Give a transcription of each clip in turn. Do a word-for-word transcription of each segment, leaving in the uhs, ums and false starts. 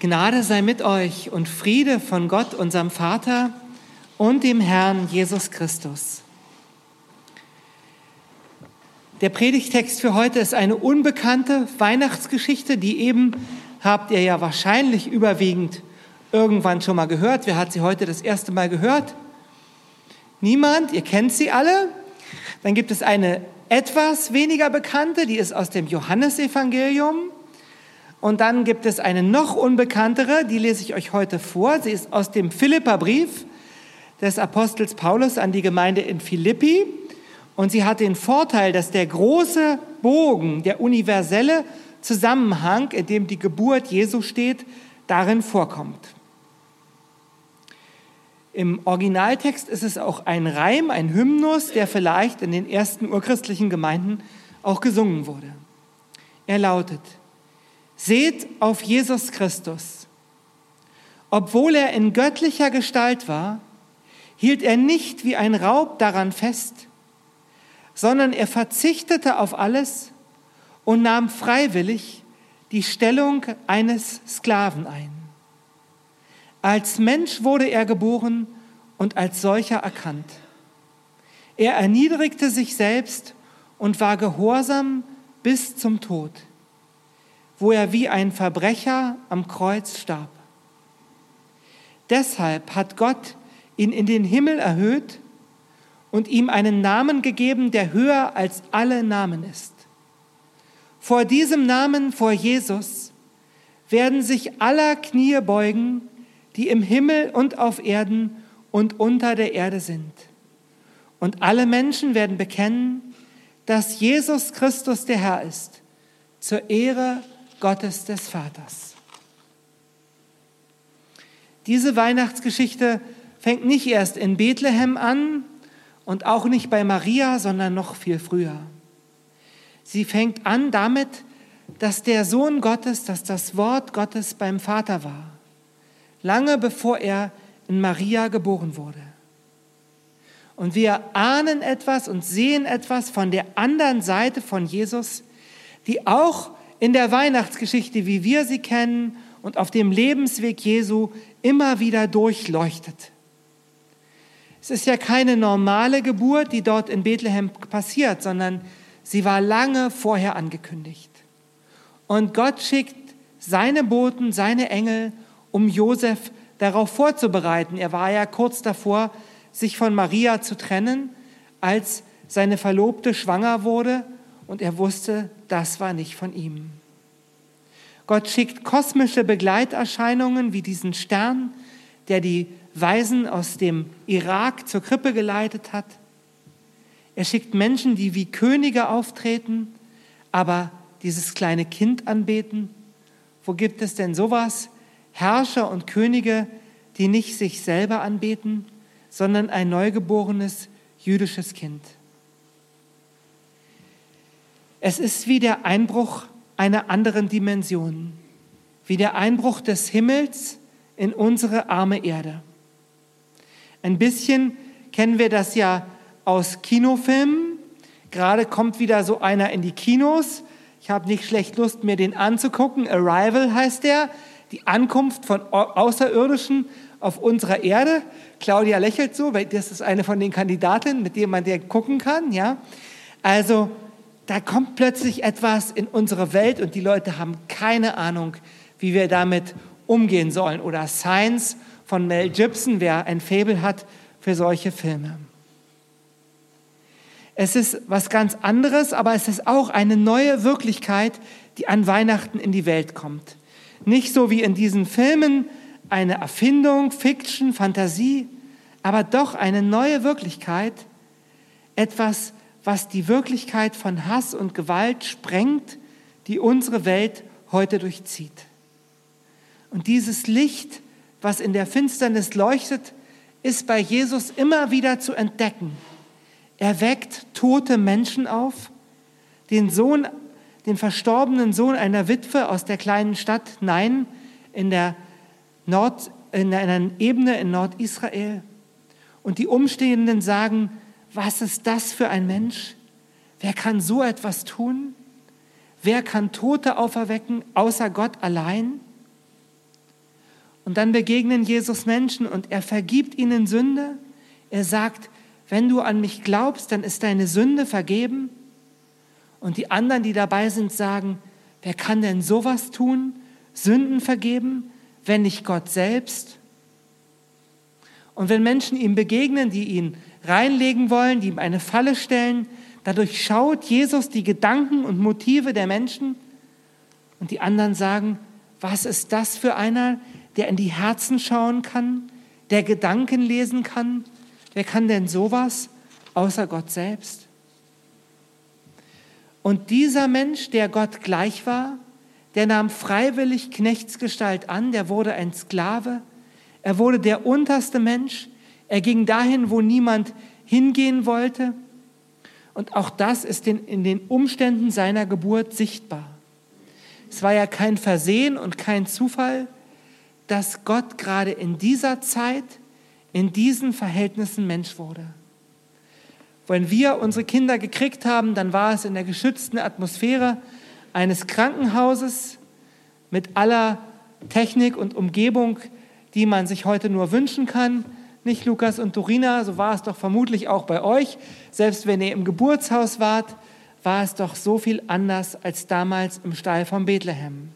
Gnade sei mit euch und Friede von Gott, unserem Vater und dem Herrn Jesus Christus. Der Predigtext für heute ist eine unbekannte Weihnachtsgeschichte, die eben, habt ihr ja wahrscheinlich überwiegend irgendwann schon mal gehört. Wer hat sie heute das erste Mal gehört? Niemand? Ihr kennt sie alle? Dann gibt es eine etwas weniger bekannte, die ist aus dem Johannesevangelium. Und dann gibt es eine noch unbekanntere, die lese ich euch heute vor. Sie ist aus dem Philipperbrief des Apostels Paulus an die Gemeinde in Philippi. Und sie hat den Vorteil, dass der große Bogen, der universelle Zusammenhang, in dem die Geburt Jesu steht, darin vorkommt. Im Originaltext ist es auch ein Reim, ein Hymnus, der vielleicht in den ersten urchristlichen Gemeinden auch gesungen wurde. Er lautet: Seht auf Jesus Christus. Obwohl er in göttlicher Gestalt war, hielt er nicht wie ein Raub daran fest, sondern er verzichtete auf alles und nahm freiwillig die Stellung eines Sklaven ein. Als Mensch wurde er geboren und als solcher erkannt. Er erniedrigte sich selbst und war gehorsam bis zum Tod, wo er wie ein Verbrecher am Kreuz starb. Deshalb hat Gott ihn in den Himmel erhöht und ihm einen Namen gegeben, der höher als alle Namen ist. Vor diesem Namen, vor Jesus, werden sich aller Knie beugen, die im Himmel und auf Erden und unter der Erde sind. Und alle Menschen werden bekennen, dass Jesus Christus der Herr ist, zur Ehre Gottes des Vaters. Diese Weihnachtsgeschichte fängt nicht erst in Bethlehem an und auch nicht bei Maria, sondern noch viel früher. Sie fängt an damit, dass der Sohn Gottes, dass das Wort Gottes beim Vater war, lange bevor er in Maria geboren wurde. Und wir ahnen etwas und sehen etwas von der anderen Seite von Jesus, die auch in der Weihnachtsgeschichte, wie wir sie kennen und auf dem Lebensweg Jesu immer wieder durchleuchtet. Es ist ja keine normale Geburt, die dort in Bethlehem passiert, sondern sie war lange vorher angekündigt. Und Gott schickt seine Boten, seine Engel, um Josef darauf vorzubereiten. Er war ja kurz davor, sich von Maria zu trennen, als seine Verlobte schwanger wurde und er wusste, das war nicht von ihm. Gott schickt kosmische Begleiterscheinungen wie diesen Stern, der die Weisen aus dem Irak zur Krippe geleitet hat. Er schickt Menschen, die wie Könige auftreten, aber dieses kleine Kind anbeten. Wo gibt es denn sowas? Herrscher und Könige, die nicht sich selber anbeten, sondern ein neugeborenes jüdisches Kind. Es ist wie der Einbruch einer anderen Dimension, wie der Einbruch des Himmels in unsere arme Erde. Ein bisschen kennen wir das ja aus Kinofilmen. Gerade kommt wieder so einer in die Kinos. Ich habe nicht schlecht Lust, mir den anzugucken. Arrival heißt der, die Ankunft von Außerirdischen auf unserer Erde. Claudia lächelt so, weil das ist eine von den Kandidatinnen, mit denen man den gucken kann. Ja? Also da kommt plötzlich etwas in unsere Welt und die Leute haben keine Ahnung, wie wir damit umgehen sollen. Oder Science von Mel Gibson, wer ein Faible hat für solche Filme. Es ist was ganz anderes, aber es ist auch eine neue Wirklichkeit, die an Weihnachten in die Welt kommt. Nicht so wie in diesen Filmen eine Erfindung, Fiction, Fantasie, aber doch eine neue Wirklichkeit, etwas, was die Wirklichkeit von Hass und Gewalt sprengt, die unsere Welt heute durchzieht. Und dieses Licht, was in der Finsternis leuchtet, ist bei Jesus immer wieder zu entdecken. Er weckt tote Menschen auf, den Sohn, den verstorbenen Sohn einer Witwe aus der kleinen Stadt Nain in der Nord, in einer Ebene in Nordisrael. Und die Umstehenden sagen: Was ist das für ein Mensch? Wer kann so etwas tun? Wer kann Tote auferwecken, außer Gott allein? Und dann begegnen Jesus Menschen und er vergibt ihnen Sünde. Er sagt, wenn du an mich glaubst, dann ist deine Sünde vergeben. Und die anderen, die dabei sind, sagen, wer kann denn sowas tun? Sünden vergeben, wenn nicht Gott selbst? Und wenn Menschen ihm begegnen, die ihn reinlegen wollen, die ihm eine Falle stellen, dadurch schaut Jesus die Gedanken und Motive der Menschen. Und die anderen sagen, was ist das für einer, der in die Herzen schauen kann, der Gedanken lesen kann? Wer kann denn sowas außer Gott selbst? Und dieser Mensch, der Gott gleich war, der nahm freiwillig Knechtsgestalt an, der wurde ein Sklave, er wurde der unterste Mensch, er ging dahin, wo niemand hingehen wollte. Und auch das ist in den Umständen seiner Geburt sichtbar. Es war ja kein Versehen und kein Zufall, dass Gott gerade in dieser Zeit, in diesen Verhältnissen Mensch wurde. Wenn wir unsere Kinder gekriegt haben, dann war es in der geschützten Atmosphäre eines Krankenhauses mit aller Technik und Umgebung, die man sich heute nur wünschen kann. Nicht, Lukas und Dorina, so war es doch vermutlich auch bei euch. Selbst wenn ihr im Geburtshaus wart, war es doch so viel anders als damals im Stall von Bethlehem.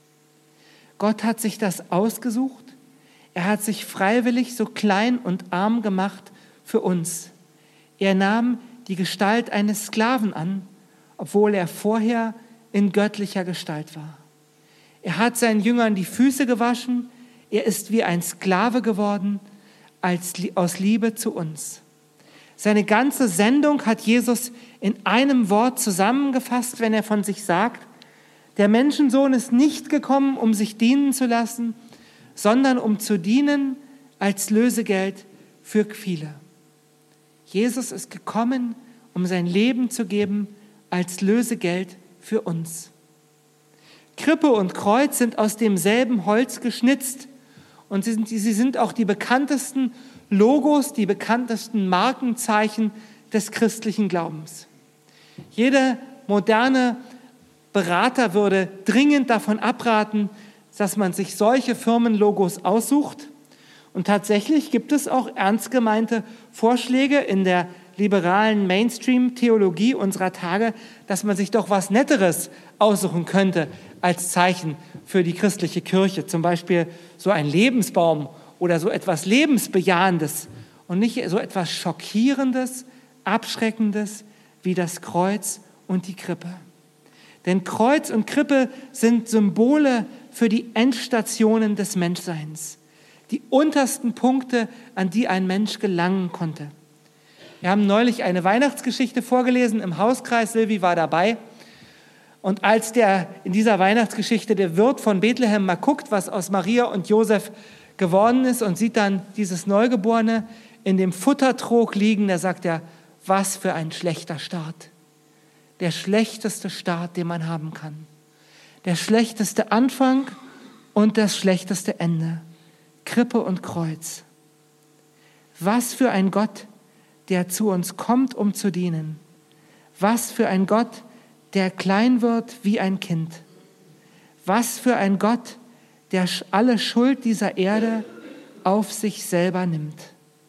Gott hat sich das ausgesucht. Er hat sich freiwillig so klein und arm gemacht für uns. Er nahm die Gestalt eines Sklaven an, obwohl er vorher in göttlicher Gestalt war. Er hat seinen Jüngern die Füße gewaschen. Er ist wie ein Sklave geworden, als, aus Liebe zu uns. Seine ganze Sendung hat Jesus in einem Wort zusammengefasst, wenn er von sich sagt, der Menschensohn ist nicht gekommen, um sich dienen zu lassen, sondern um zu dienen als Lösegeld für viele. Jesus ist gekommen, um sein Leben zu geben als Lösegeld für uns. Krippe und Kreuz sind aus demselben Holz geschnitzt und sie sind, sie sind auch die bekanntesten Logos, die bekanntesten Markenzeichen des christlichen Glaubens. Jeder moderne Berater würde dringend davon abraten, dass man sich solche Firmenlogos aussucht. Und tatsächlich gibt es auch ernst gemeinte Vorschläge in der liberalen Mainstream-Theologie unserer Tage, dass man sich doch was Netteres aussuchen könnte als Zeichen für die christliche Kirche. Zum Beispiel so ein Lebensbaum oder so etwas Lebensbejahendes und nicht so etwas Schockierendes, Abschreckendes wie das Kreuz und die Krippe. Denn Kreuz und Krippe sind Symbole für die Endstationen des Menschseins, die untersten Punkte, an die ein Mensch gelangen konnte. Wir haben neulich eine Weihnachtsgeschichte vorgelesen im Hauskreis, Silvi war dabei. Und als der in dieser Weihnachtsgeschichte der Wirt von Bethlehem mal guckt, was aus Maria und Josef geworden ist und sieht dann dieses Neugeborene in dem Futtertrog liegen, da sagt er, was für ein schlechter Start. Der schlechteste Start, den man haben kann. Der schlechteste Anfang und das schlechteste Ende. Krippe und Kreuz. Was für ein Gott, der zu uns kommt, um zu dienen. Was für ein Gott, der klein wird wie ein Kind. Was für ein Gott, der alle Schuld dieser Erde auf sich selber nimmt.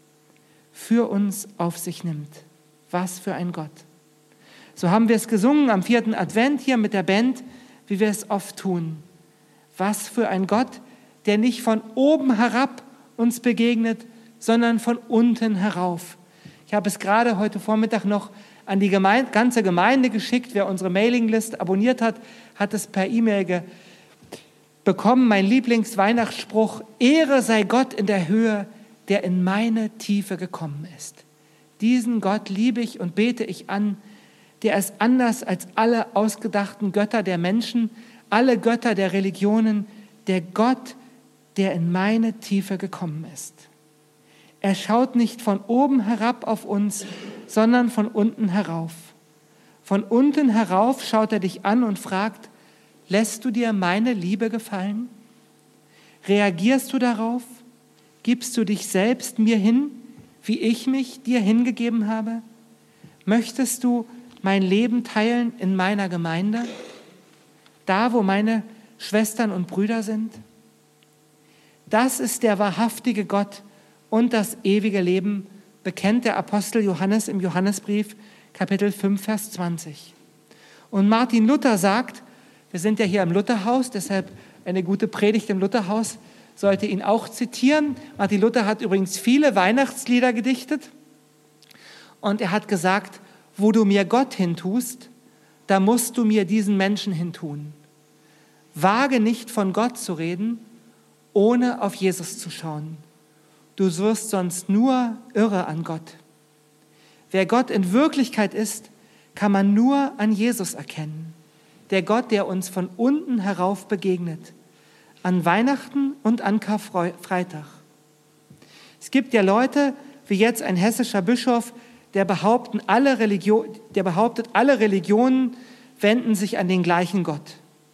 Für uns auf sich nimmt. Was für ein Gott. So haben wir es gesungen am vierten Advent hier mit der Band, wie wir es oft tun. Was für ein Gott, der nicht von oben herab uns begegnet, sondern von unten herauf. Ich habe es gerade heute Vormittag noch an die Gemeinde, ganze Gemeinde geschickt. Wer unsere Mailinglist abonniert hat, hat es per E-Mail ge- bekommen. Mein Lieblingsweihnachtsspruch, Ehre sei Gott in der Höhe, der in meine Tiefe gekommen ist. Diesen Gott liebe ich und bete ich an, der ist anders als alle ausgedachten Götter der Menschen, alle Götter der Religionen, der Gott, der in meine Tiefe gekommen ist. Er schaut nicht von oben herab auf uns, sondern von unten herauf. Von unten herauf schaut er dich an und fragt, lässt du dir meine Liebe gefallen? Reagierst du darauf? Gibst du dich selbst mir hin, wie ich mich dir hingegeben habe? Möchtest du mein Leben teilen in meiner Gemeinde, da wo meine Schwestern und Brüder sind? Das ist der wahrhaftige Gott und das ewige Leben, bekennt der Apostel Johannes im Johannesbrief, Kapitel fünf, Vers zwanzig. Und Martin Luther sagt, wir sind ja hier im Lutherhaus, deshalb eine gute Predigt im Lutherhaus sollte ihn auch zitieren. Martin Luther hat übrigens viele Weihnachtslieder gedichtet und er hat gesagt, wo du mir Gott hintust, da musst du mir diesen Menschen hintun. Wage nicht von Gott zu reden, ohne auf Jesus zu schauen. Du wirst sonst nur irre an Gott. Wer Gott in Wirklichkeit ist, kann man nur an Jesus erkennen. Der Gott, der uns von unten herauf begegnet. An Weihnachten und an Karfreitag. Es gibt ja Leute, wie jetzt ein hessischer Bischof, der, behaupten, alle Religion, der behauptet, alle Religionen wenden sich an den gleichen Gott.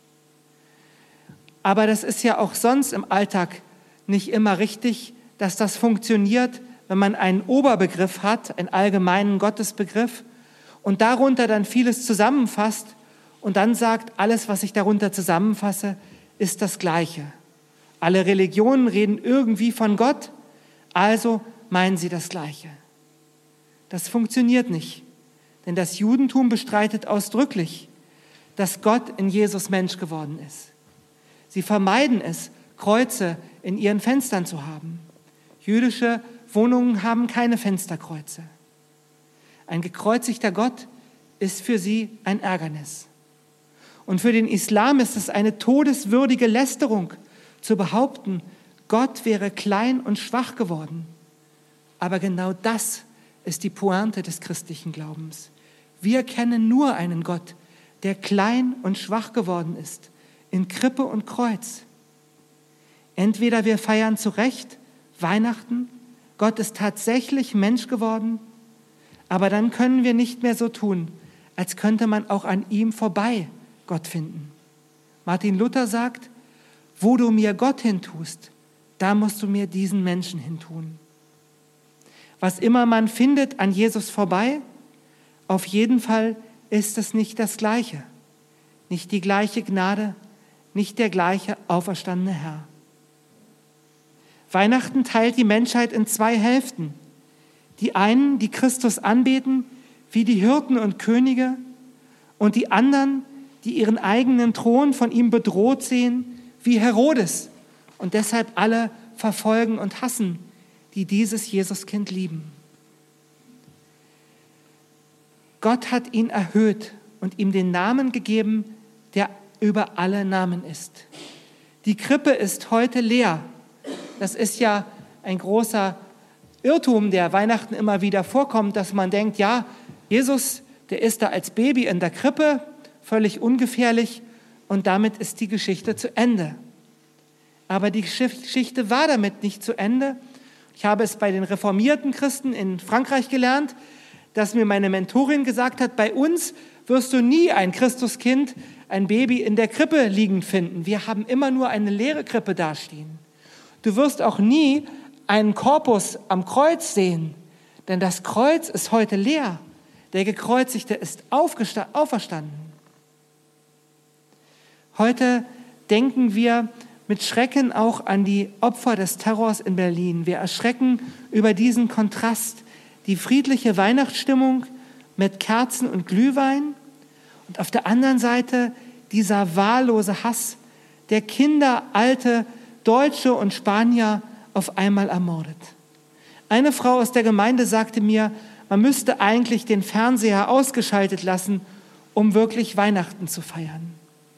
Aber das ist ja auch sonst im Alltag nicht immer richtig, dass das funktioniert, wenn man einen Oberbegriff hat, einen allgemeinen Gottesbegriff und darunter dann vieles zusammenfasst und dann sagt, alles, was ich darunter zusammenfasse, ist das Gleiche. Alle Religionen reden irgendwie von Gott, also meinen sie das Gleiche. Das funktioniert nicht, denn das Judentum bestreitet ausdrücklich, dass Gott in Jesus Mensch geworden ist. Sie vermeiden es, Kreuze in ihren Fenstern zu haben. Jüdische Wohnungen haben keine Fensterkreuze. Ein gekreuzigter Gott ist für sie ein Ärgernis. Und für den Islam ist es eine todeswürdige Lästerung, zu behaupten, Gott wäre klein und schwach geworden. Aber genau das ist die Pointe des christlichen Glaubens. Wir kennen nur einen Gott, der klein und schwach geworden ist, in Krippe und Kreuz. Entweder wir feiern zu Recht Weihnachten, Gott ist tatsächlich Mensch geworden, aber dann können wir nicht mehr so tun, als könnte man auch an ihm vorbei Gott finden. Martin Luther sagt, wo du mir Gott hintust, da musst du mir diesen Menschen hintun. Was immer man findet an Jesus vorbei, auf jeden Fall ist es nicht das Gleiche, nicht die gleiche Gnade, nicht der gleiche auferstandene Herr. Weihnachten teilt die Menschheit in zwei Hälften. Die einen, die Christus anbeten, wie die Hirten und Könige, und die anderen, die ihren eigenen Thron von ihm bedroht sehen, wie Herodes, und deshalb alle verfolgen und hassen, die dieses Jesuskind lieben. Gott hat ihn erhöht und ihm den Namen gegeben, der über alle Namen ist. Die Krippe ist heute leer. Das ist ja ein großer Irrtum, der Weihnachten immer wieder vorkommt, dass man denkt, ja, Jesus, der ist da als Baby in der Krippe, völlig ungefährlich, und damit ist die Geschichte zu Ende. Aber die Geschichte war damit nicht zu Ende. Ich habe es bei den reformierten Christen in Frankreich gelernt, dass mir meine Mentorin gesagt hat, bei uns wirst du nie ein Christuskind, ein Baby in der Krippe liegend finden. Wir haben immer nur eine leere Krippe dastehen. Du wirst auch nie einen Korpus am Kreuz sehen, denn das Kreuz ist heute leer. Der Gekreuzigte ist auferstanden. Heute denken wir mit Schrecken auch an die Opfer des Terrors in Berlin. Wir erschrecken über diesen Kontrast, die friedliche Weihnachtsstimmung mit Kerzen und Glühwein und auf der anderen Seite dieser wahllose Hass, der Kinder, Alte, Deutsche und Spanier auf einmal ermordet. Eine Frau aus der Gemeinde sagte mir, man müsste eigentlich den Fernseher ausgeschaltet lassen, um wirklich Weihnachten zu feiern.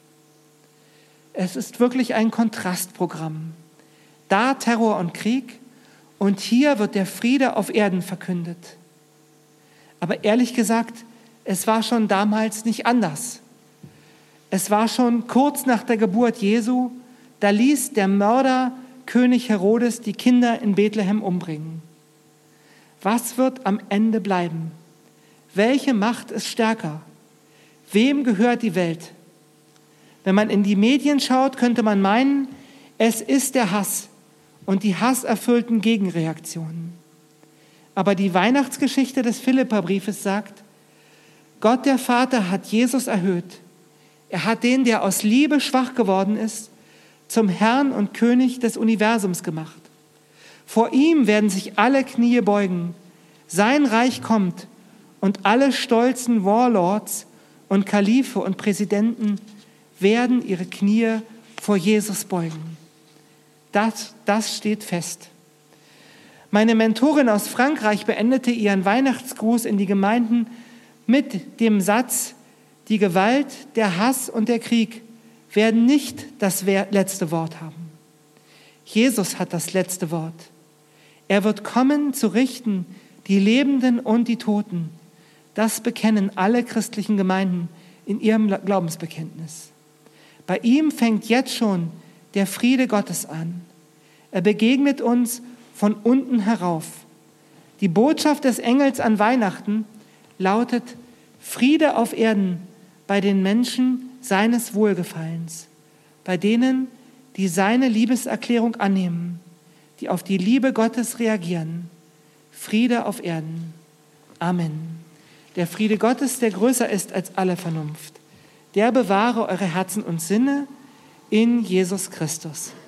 Es ist wirklich ein Kontrastprogramm. Da Terror und Krieg und hier wird der Friede auf Erden verkündet. Aber ehrlich gesagt, es war schon damals nicht anders. Es war schon kurz nach der Geburt Jesu, da ließ der Mörder König Herodes die Kinder in Bethlehem umbringen. Was wird am Ende bleiben? Welche Macht ist stärker? Wem gehört die Welt? Wenn man in die Medien schaut, könnte man meinen, es ist der Hass und die hasserfüllten Gegenreaktionen. Aber die Weihnachtsgeschichte des Philipperbriefes sagt, Gott der Vater hat Jesus erhöht. Er hat den, der aus Liebe schwach geworden ist, zum Herrn und König des Universums gemacht. Vor ihm werden sich alle Knie beugen. Sein Reich kommt und alle stolzen Warlords und Kalife und Präsidenten werden ihre Knie vor Jesus beugen. Das, das steht fest. Meine Mentorin aus Frankreich beendete ihren Weihnachtsgruß in die Gemeinden mit dem Satz: Die Gewalt, der Hass und der Krieg werden nicht das letzte Wort haben. Jesus hat das letzte Wort. Er wird kommen, zu richten die Lebenden und die Toten. Das bekennen alle christlichen Gemeinden in ihrem Glaubensbekenntnis. Bei ihm fängt jetzt schon der Friede Gottes an. Er begegnet uns von unten herauf. Die Botschaft des Engels an Weihnachten lautet: Friede auf Erden bei den Menschen seines Wohlgefallens, bei denen, die seine Liebeserklärung annehmen, die auf die Liebe Gottes reagieren. Friede auf Erden. Amen. Der Friede Gottes, der größer ist als alle Vernunft, der bewahre eure Herzen und Sinne in Jesus Christus.